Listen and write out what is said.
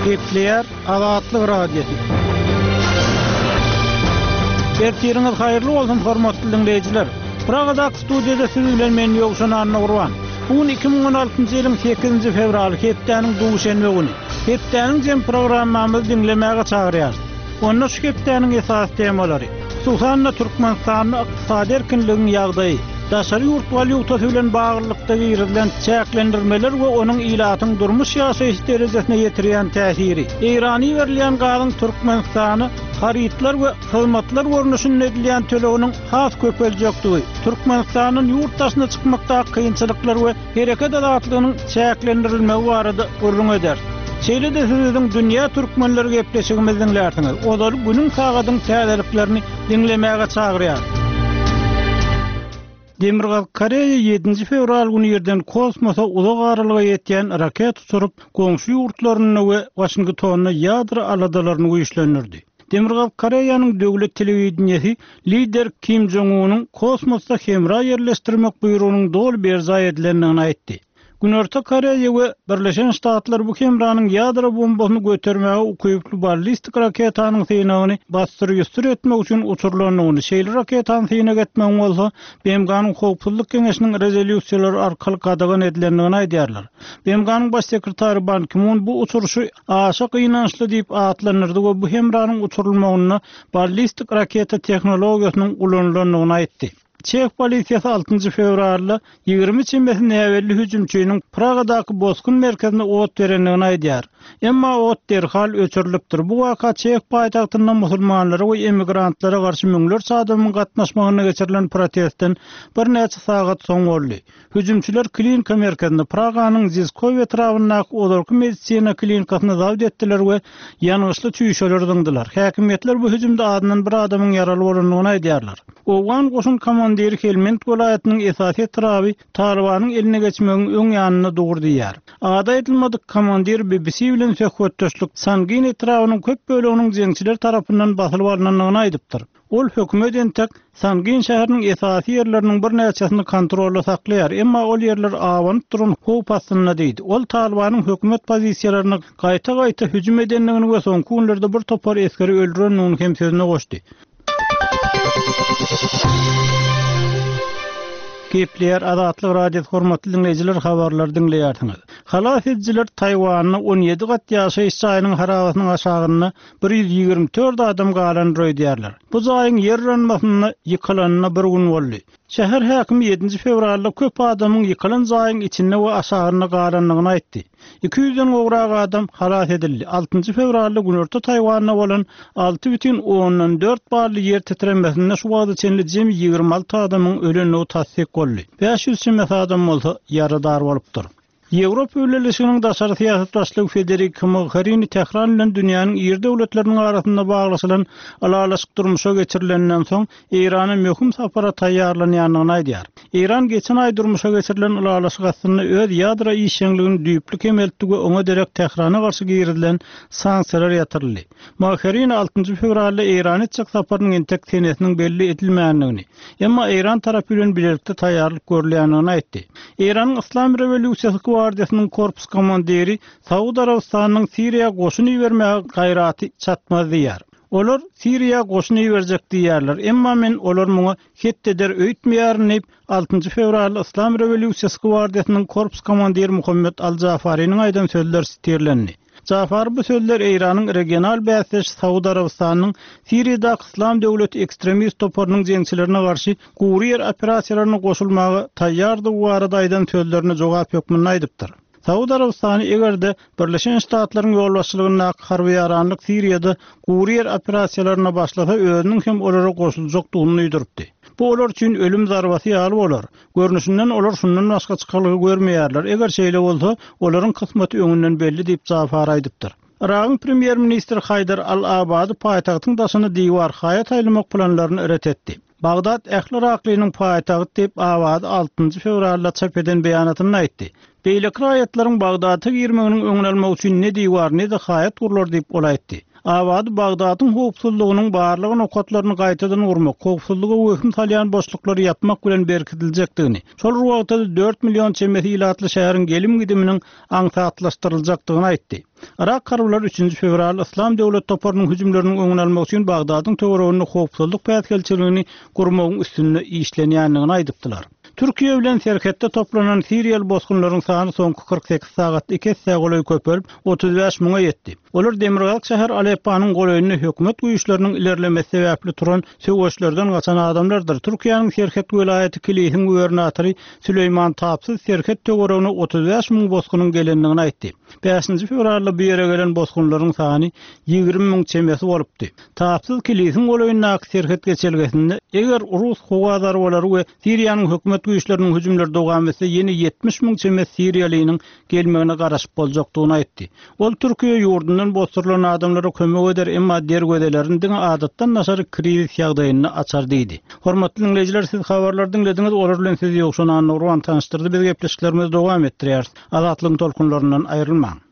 Gepleýär Azatlyk radiosu. Ertiriniz haýyrly bolsun hormatly dinleýijiler. Pragadak studiýada siz bilen men Ýogşan Anna Gurban. Bugün 2016-njy ýylyň 8-nji fevraly hepdeniň duşanby güni. Hepdeniň jem programmamyzy dinlemäge çagyrýar. Onda şu hepdeniň esas temalary: Susanna Türkmenistanyň ykdysady erkinliginiň ýagdaýy, daşary ýurt walyuta bilen baglykda girilen çäklendirmeler we onuň ilatyň durmuş ýaşaýyş derejesine ýetirýän täsiri. Irany berilýän galyň Türkmenistany haritlar we hyzmatlar görnüşinde edilýän töleginiň has köpeljekdigi, Türkmenistanyň ýurt daşyna çykmakdaky kynçylyklar we hereket azatlygynyň çäklendirilmegi barada gurrun eder. Şeýle de sizin dünýä türkmenleri gepleşigimiziň dinlärsiňiz. Olar günüň sagadyň täzeliklerini dinlemäge çagyrýar. Demirgal Koreýa 7-nji fevral güni ýerden kosmosa uzak aralyga ýetýän raket uçuryp, goňşy ýurtlaryny we Washingtonyny ýadro aladalaryny güýçlendirdi. Demirgal Koreýanyň döwlet telewizionyasy lider Kim Jong-unyň kosmosda hemra ýerleşdirmek buýrugynyň dol berzaý edilendigini aýtdy. Günorta Koreýa we Birleşen Ştatlar bu hemranyň ýadro bombasyny götermäge ukyply ballistik raketanyň synagyny bastyrýystyr etmek üçin uçurulanyny, şeýle raketanyň synagy etmek bolsa, BMG'nyň Howpsuzlyk Keňeşiniň rezolýusiýalary arkaly gadagan edilendigini aýdýarlar. BMG'nyň baş sekretary Ban Ki-moon bu uçuruşy aşyk ýynançly diýip atlanyrdy we bu hemranyň uçurulmagyna ballistik raketa tehnologiýasynyň ulanylanyny aýtdy. Çek polisiýasy 6-njy fevralda 20 çembesinde äwelli hüjümçüniň Pragadaky bozgun merkezine ot berenligini aýdýar. Emma ot derhal öçürilipdir. Bu waka Çek paýtagtynda musulmanlara we emigrantlara garşy müňler sadamyň gatnaşmagyna geçirilen protestden bir neçe sagat soň boldy. Hüjümçüler klinika merkezinde Praganyň Ziskow etrawyna olarky medisina klinikasyna zawd etdiler we ýanyşly tüýşeler dyndylar. Häkimetler bu hüjümde adynyň bir adamyň ýaraly bolanyny aýdýarlar. Owan goşun komandiri Helmand welaýatynyň esasy trawy Talibanyň eline geçmegiň öň ýanyna dogurdy ýar. Ada edilmedik komandir BBC bilen söhbetdeşlik Sangin etrawynyň köp böleginiň jeňçiler tarapyndan basylyp alynanyny aýdypdyr. Ol hökümet entek Sangin şäheriniň esasy ýerleriniň bir näçesini kontrolda saklaýar, emma ol ýerler awanyp duran howp astyna diýdi. Ol Talibanyň hökümet pozisiýalaryna gaýta-gaýta hüjüm edenligini we soňky günlerde bir topar eskeri öldürenligini hem sözüne goşdy. Gepleýär Azatlyk radiosu hormatly dinleýijiler, habarlar dinleýärsiňiz. Halas ediciler Taýwanyň 17 gat ýaşaýyş jaýynyň harabasynyň aşagyna 124 adam galan roýdýarlar. Bu jaýyň ýerlenmesine ýykylanyna bir gün boldy. Şäher häkimi 7-nji fevralda köp adamyň ýykylan jaýyň içinde we aşagyna galanlygyny aýtdy. 200-den gowrak adam halas edildi. 6-njy fevralda günorta Taýwanyna bolan 6,4 barly ýer titremesinde şu wagtda çenli jem 26 adamyň ölenligi tasdik boldy. 500 adam bolsa ýaradar bolupdyr. Ýewropa ýönelisiniň daşary siýasat başlygy Federico Mogherini Tehran bilen dünýäniň ýer döwletleriniň arasynda baglaşylan alalaşyk durmuşa geçirilenden soň Irana möhüm sapara taýýarlanýanyny aýdýar. Iran geçen ay durmuşa geçirilen alalaşyk aslynda öz ýadro işçiligini düýplik emeltigi oňa derek Tehrana garşy girilen sanksiýalar ýatyryldy. Mogherini 6-njy fevralda Irany çyk saparynyň entek senesiniň belli edilmänligini, emma Iran tarapy bilen birlikde taýýarlyk görülýänini aýtdy. Iranyň Islam Rewolýusiýasy Gwardiýasynyň korpus komandiri Saudi Arabistanyň Siriýa goşuny ýermäge gaýraty çatmaz diýär. Olar Siriýa goşuny ýerjek diýerler, emma men olar muňa hetdeder öýtmeýärin diýip 6-njy fevralda Islam Rewolýusiýasy Gwardiýasynyň korpus komandiri Muhammed Al-Jafarynyň aýdan sözler siterlendi. Jafar bu sözler Iranyň regional bäsleş Saudi Arabistanyň Siriýada İslam döwleti ekstremist toparynyň jeňçilerine garşy guriýer operasiýalaryna goşulmagy taýýardy bu arada aýdan sözlerine jogap ýokmuny aýdypdyr. Saudi Arabistany egerde Birleşen Ştatlaryň ýolbaşçylygyna harby ýaranlyk Siriýada guriýer operasiýalaryna başlasa özüniň hem olara goşuljakdygyny ýydyrypdy. Bu olar üçin ölüm zarbasy ýaly bolar. Görnüşinden olar şundan başga çykalygy görmeýärler. Eger şeýle bolsa, olaryň kysmaty öňünden belli diýip Jafar aýdypdyr. Iranyň premier ministri Haydar Al-Abadi paýtagtyň daşyny diýwar haýat aýlamak planlaryny öretdi. Bagdad ähli Iraklynyň paýtagty diýip Abadi 6-njy fevralda çap eden beýanatyny aýtdy. Beýleki raýatlaryň Bagdada girmeginiň öňüne almak üçin ne diýwar, ne de haýat gurlar diýip ol aýtdy. Abady Bagdadyň howpsuzlygynyň barlygy nokatlaryny gaýtadan urmak, howpsuzlyga wöküm salýan boşluklary ýapmak bilen berkitiljekdigini, şol wagtda 4 million çemeti ilatly şäheriň gelim gidiminiň aňsatlaşdyryljakdygyny aýtdy. Irak karbylar 3 fevral İslam döwlet toparynyň hüjümleriniň öňüni almak üçin Bagdadyň töwereginde howpsuzlyk päsgelçiligini gurmagyň üstünde işlenýändigini aýdypdylar. Türkiýe bilen serhetde toplanan Siriýal bosgunlaryň sany soňky 48 sagatda 2 goly köpelip 35 000-a ýetdi. Olar Demirgalyk şäher Aleppanyň goýunyny hökümet güýçleriniň ilerlemesi sebäpli turan söwgeçlerden gaçan adamlardyr. Türkiýanyň Serhet welaýaty Kilisiň gubernatory Süleyman Tapsyz Serhet töweregine 35 000 bosgunyň gelendigini aýtdy. 5 fevralda bu ýere gelen bosgunlaryň sany 20 000 çemesi bolupdy. Tapsyz Kilisiň goýunyna Serhet geçelgesinde eger Rus howazary bolary we Siriýanyň hökümet güýçleriniň hüjümleri dowam etse ýene 70 000 çemes Siriýalynyň gelmegine garaşyp boljakdygyny aýtdy. Ol Türkiýe ýurdundan bosturulan adamlara kömek eder, emma dergödeleriniň diňe adatdan naşary krizis ýagdaýyny açar diýdi. Hormatly dinleýijiler, siz habarlary dinlediňiz, olar bilen sizi ýokşunan Nurwan tanıştyrdy. Biz gepleşiklerimizi dowam etdirýär. Azatlygyň tolkunlaryndan aýrylmaň.